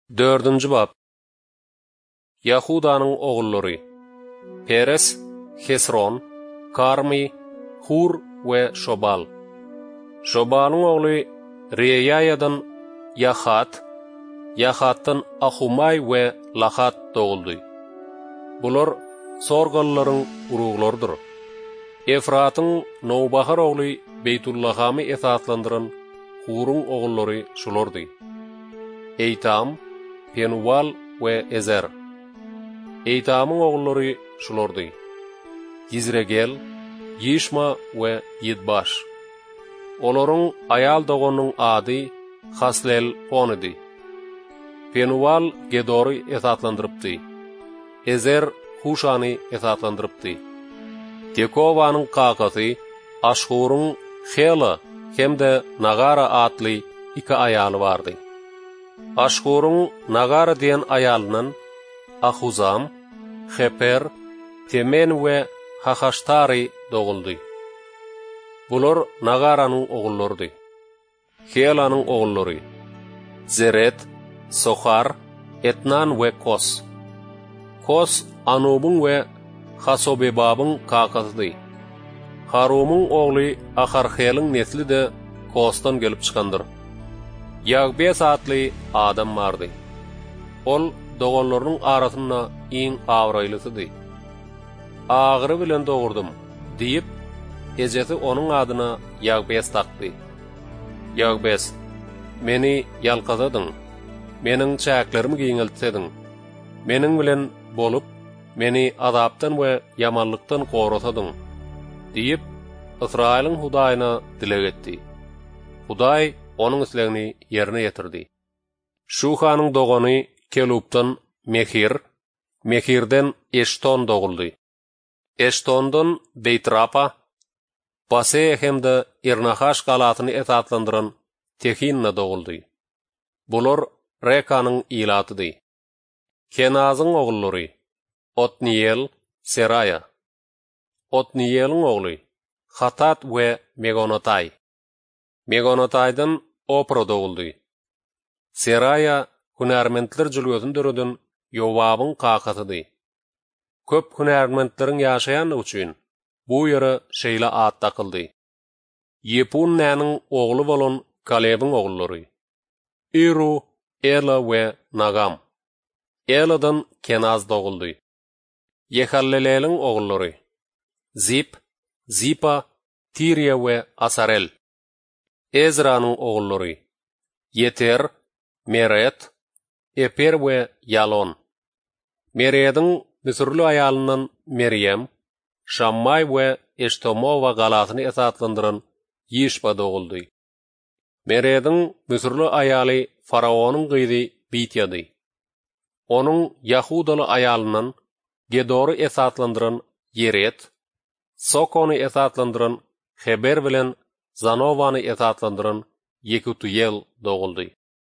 4-nji bab. Yahudanın oğulları Peres, Hesron, Karmi, Hur we Şobal. Şobal'ın oğlu Reyayadan Yahat, Yahat'tan Ahumay we Lahat doğuldu. Bular sorgalıların uruglarıdır. Efrat'ın Nobahar oğlu Beytullahami esaslandıran Hur'un oğulları şulardı. Eytam, Penuval we Ezer. Eytam'ın oğulları şulardı. Yizregel, Yishma we Yidbaş. Olorun ayal doğunun adı Haslel onidi. Penuval Gedor'u esaslandırıptı. Ezer Huşan'ı esaslandırıptı. Tekova'nın kakası Aşhur'un Hela hem de Nagara adlı iki ayalı vardı. Aşhur'un Nagara diyen ayalının Ahuzam, Heper, Temen ve Hahaştari doğuldu. Bular Nagara'nın oğullarıdı. Hela'nın oğulları Zeret, Sohar, Etnan ve Kos. Kos Anub'un ve Hasobebab'ın kakasıdı. Harum'un oğlu Aharhel'in nesli de Kos'tan gelip çıkandır. Yagbes adlı adam vardı. Ol doğullarının arasında en ağraylısıdı. Ağrı bilen doğurdum deyip ecesi onun adına Yagbes taktı. Yagbes, meni yalkazadın, menin çäklerimi giňeltsedin, menin bilen bolup, meni azaptan ve yamanlıktan korusadın, deyip İsrail'in Hudaýyna dilek etdi. Hudaý onun islegini yerine getirdi. Şuhanyň dogany Kelub'dan Mehir, Mehirden Eşton doğuldu. Eşton'dan Beytrapa, Baseye hem de Irnahaş galatyny esaslandıran Tehinna doğuldu. Bular Rekanyň ilatydy. Kenazyň oğulları Otniel, Seraya. Otniel'in oğlu Hatat ve Megonotay. Megonotay'dan Opro doğuldu. Seraya hünärmentler jülgösün dörüdün Yovab'ın kakasydy. Köp hünärmentleriň ýaşaýan üçin bu ýere şeýle ad takyldy. Yepunnanyň oğlu bolan Kaleb'in oğulları Iru, Ela we Nagam. Ela'dan Kenaz doğuldu. Yehallelel'in oğulları Zip, Zipa, Tirya we Asarel. Ezra'nın oğulları Yeter, Meret, Eper we Yalon. Mered'in Misirli ayalından Meryem, Shammay we Eştomova galatyny esaslandıran Yishba doğuldu. Mered'in Misirli ayaly Faraonyň gyzy Bityady. Onuň Yahudaly ayalyndan Gedor'u esaslandıran Yeret, Sokony esaslandıran Heber bilen Zanovany esaslandıran Yekutuyel doğuldu.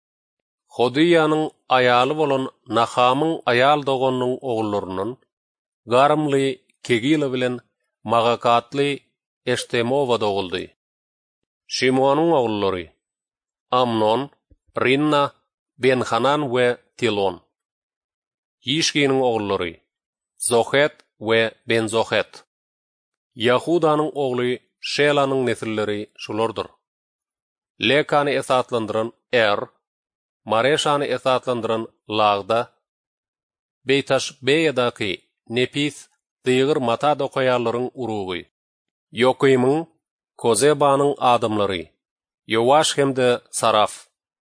Hodiyanyň ayaly bolan Nahamyň ayal doganynyň oğullaryndan Garmly, Kegila bilen Magakatly Eştemova doğuldu. Şimonyň oğulları Amnon, Rinna, Benhanan we Tilon. Yishki'nin oğulları Zohet we Ben-Zohet. Yahudanyň oğlu Shelanyň nesilleri şulardyr. Lekany esaslandıran Mareşany esaslandıran Lagda, Beytaş Beyadaky Nepis dygyr mata dokaýarlaryň urugy. Yoqymyň, Kozebanyň adamlary Yowaş hemde Saraf.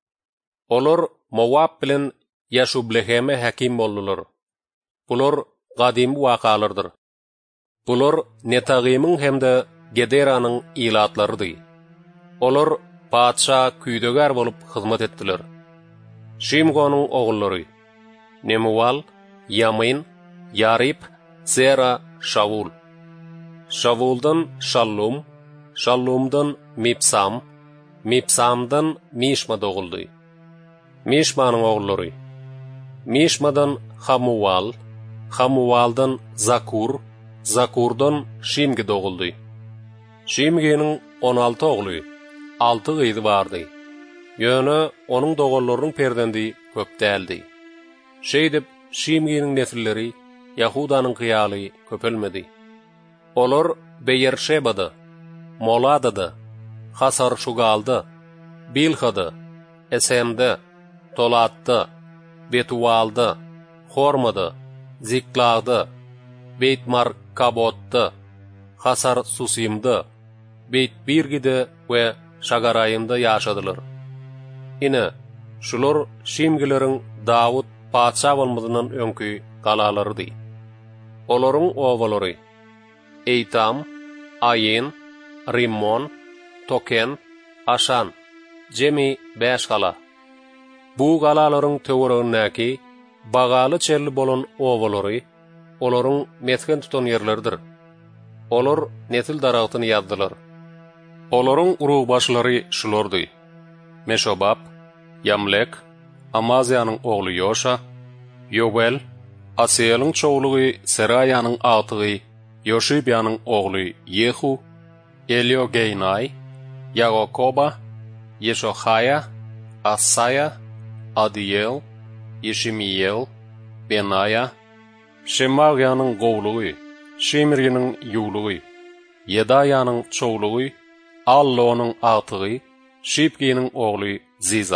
Olar Mowab bilen Yashublehem hakim boldular. Bular gadim wakalardyr. Bular Netagimyň hemde Gederanyň ilatlarydy. Olar padşa küýdeger bolup hyzmat etdiler. Şimgonyň oğulları Nemuval, Yamin, Yarib, Zera, Şavul. Şavuldan Şallum, Şallumdan Mipsam, Mipsamdan Mishma doğuldu. Mishmanyň oğulları Mishmadan Hamuval, Hamuvaldan Zakur, Zakurdan Şimgi doğuldu. Şimgi'nin 16 oğlu, 6 gyzy bardy. Ýöne onuň dogullarynyň perdendi köp däldi. Şeydip Şimgi'nin nesilleri Yahuda'nın kıyalı köpelmedi. Olar Beyershebadı, Moladadı, Hasar Şugaldı, Bilhadı, Esem'de, Tolat'dı, Betuval'dı, Hormadı, Ziklağ'dı, Beytmar Kabot'dı, Hasar Susim'dı, Beyt Birgi'di ve Şagaray'ımda yaşadılar. Ine, şular Şimgilerin Davud paça bolmadynyň öňkü galalardy. Olaryň owalary: Eytam, Ayin, Rimmon, Token, Aşan, jemi 5 gala. Bu galalaryň töweregindäki bagaly çelli bolan owalary olaryň metken tutan ýerlerdir. Olar nesil daragyny ýazdylar. Olaryň uruw başlary şulardy: Meshobab, Yamlek, Amaziýanyň ogly Yoşa, Yobel, Asiyelyň çoğlugy Seraýanyň atygy Yoşibyanyň ogly Yehu, Eliogeynay, Yagokoba, Yeshohaya, Asaya, Adiyel, Yeshimiel, Benaya, Shemagyanyň gowlugy, Shimiriyanyň ýuglugy, Yedaýanyň çoğlugy Allonyň atygy Şipgiýanyň ogly Ziza.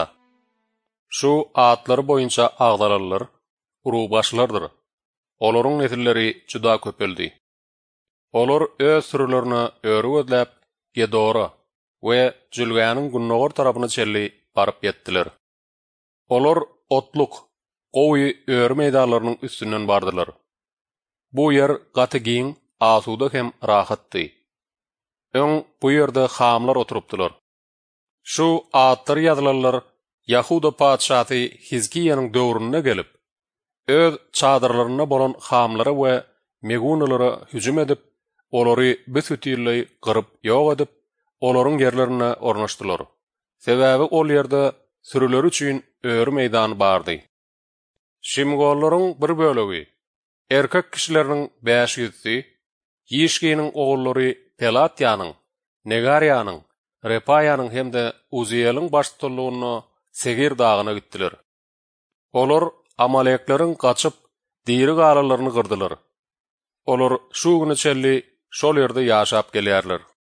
Şu atlary boýunça agdalalar, uruw başlardyr. Olaryň nesilleri juda köpeldi. Olar öz sürülerini öri gözläp Gedora we Jülgäniň günnogor tarapyna çelli baryp ýetdiler. Olar otluk, gowy öri meýdanlarynyň üstünden bardylar. Bu ýer gaty giň, asuda hem rahatdy. Öň bu ýerde hamlar oturupdylar. Şu atlar ýazylanlar Yahuda padşahy Hizkiýanyň döwrüne gelip, öz çadırlaryna bolan hamlara we megunalara hüjüm edip, olary büsütýärli gyryp ýok edip, olaryň ýerlerine ornaşdylar. Sebäbi ol ýerde sürüleri üçin öri meýdan bardy. Şimgollaryň bir bölegi, erkek kişileriniň 500-si, Yişgiýanyň ogullary Pelatyanyň, Negariýanyň, Repaýanyň hemde Uziyelyň başçylygyna Segir dagyna gitdiler. Olar Amalekleriň gaçyp diri galalaryny gyrdylar. Olar şu güni çelli şol ýerde ýaşap gelýärler.